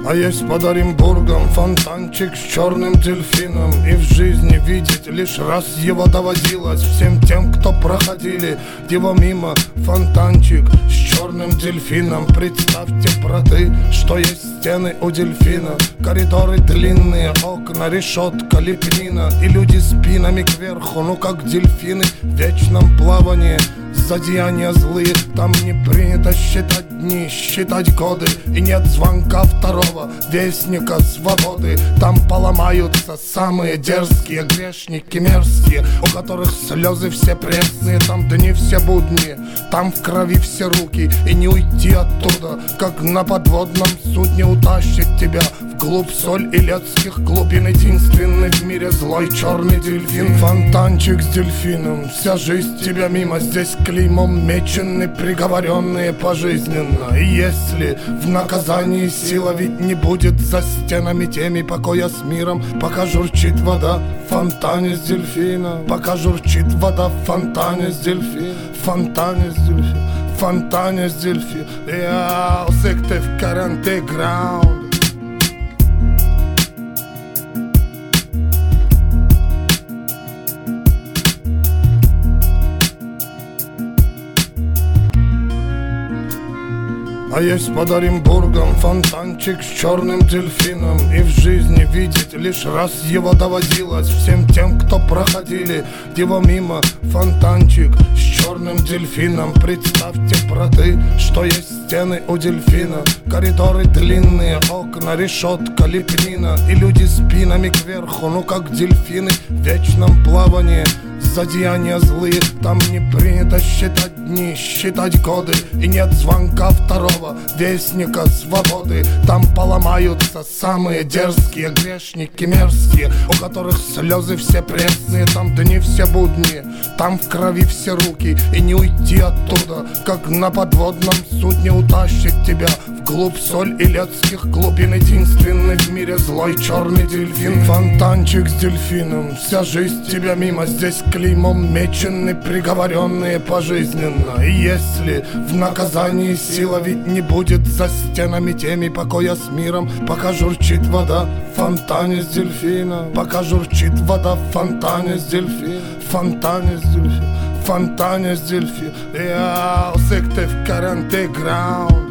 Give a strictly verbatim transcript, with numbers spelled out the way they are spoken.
А есть под Оренбургом фонтанчик с черным дельфином, и в жизни видеть лишь раз его доводилось всем тем, кто проходили его мимо. Фонтанчик с черным дельфином. Представьте, браты, что есть стены у дельфина, коридоры длинные, окна, решетка, лепнина, и люди спинами кверху, ну как дельфины в вечном плавании. За деяния злые там не принято считать дни, считать годы, и нет звонка второго вестника свободы. Там поломаются самые дерзкие грешники мерзкие, у которых слезы все пресные. Там дни все будни, там в крови все руки, и не уйти оттуда, как на подводном судне утащит тебя вглубь соль илецких глубин. Единственный в мире злой черный дельфин. Фонтанчик с дельфином, вся жизнь тебя мимо. Здесь клеймом мечены приговоренные пожизненно. И если в наказании сила ведь не будет за стенами теми покоя с миром, пока журчит вода в фонтане с дельфина, пока журчит вода в фонтане с дельфина, в фонтане с дельфина, в фонтане с дельфина. Я усекте в каранте граунд. А есть под Оренбургом фонтанчик с черным дельфином, и в жизни видеть лишь раз его доводилось всем тем, кто проходили его мимо. Фонтанчик с черным дельфином. Представьте, браты, что есть стены у дельфина, коридоры длинные, окна, решетка, лепнина, и люди спинами кверху, ну как дельфины в вечном плавании. За деяния злые там не принято считать дни, считать годы, и нет звонка второго вестника свободы. Там поломаются самые дерзкие грешники мерзкие, у которых слезы все пресные. Там дни все будни, там в крови все руки, и не уйти оттуда, как на подводном судне утащит тебя вглубь соль илецких глубин. Единственный в мире злой черный дельфин. Фонтанчик с дельфином, вся жизнь тебя мимо. Здесь клеймом мечены приговоренные пожизненно. И если в наказании сила ведь не будет за стенами теми покоя с миром, пока журчит вода в фонтане с дельфина, пока журчит вода в фонтане с дельфина, в фонтане с дельфина, в фонтане с дельфина. Я усекте в каранте граунд.